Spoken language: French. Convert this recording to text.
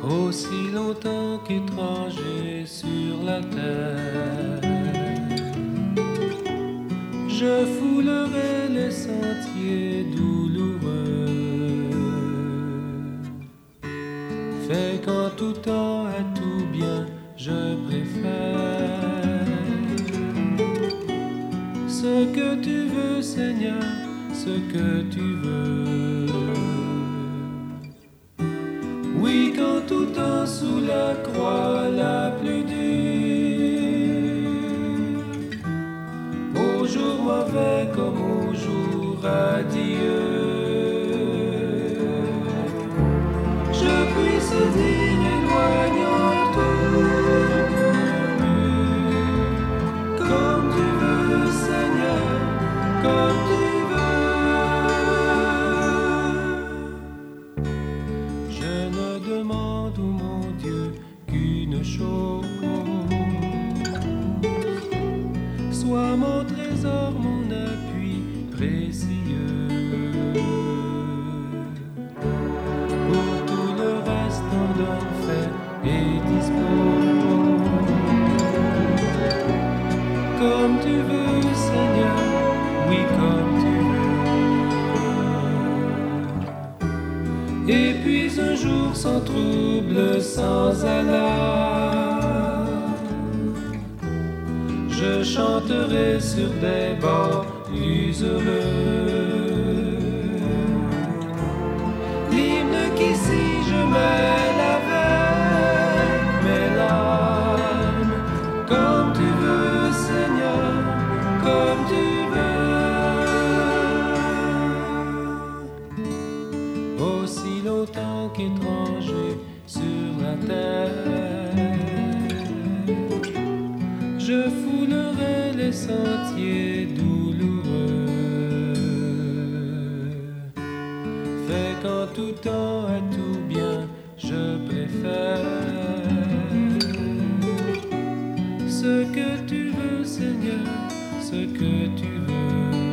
Aussi longtemps qu'étranger sur la terre, je foulerai les sentiers douloureux. Fais qu'en tout temps, à tout bien, je préfère ce que tu veux, Seigneur, ce que tu veux. Oui, qu'en tout temps, sous la croix la plus dure, au jour mauvais comme au jour radieux, je puisse dire éloignant tout murmure, comme tu veux, Seigneur, comme tu veux. Je ne demande, oh mon Dieu, qu'une chose, sois mon trésor, mon appui précieux. Pour tout le reste, ordonne, fais et dispose. Comme tu veux, Seigneur, oui, comme tu veux. Et puis un jour sans trouble, sans alarme, je chanterai sur des bords plus heureux l'hymne qu'ici je mêle avec mes larmes. Comme tu veux, Seigneur, comme tu veux. Aussi longtemps qu'étranger sur la terre, je foulerai les sentiers douloureux. Fais qu'en tout temps, à tout bien, je préfère ce que tu veux, Seigneur, ce que tu veux.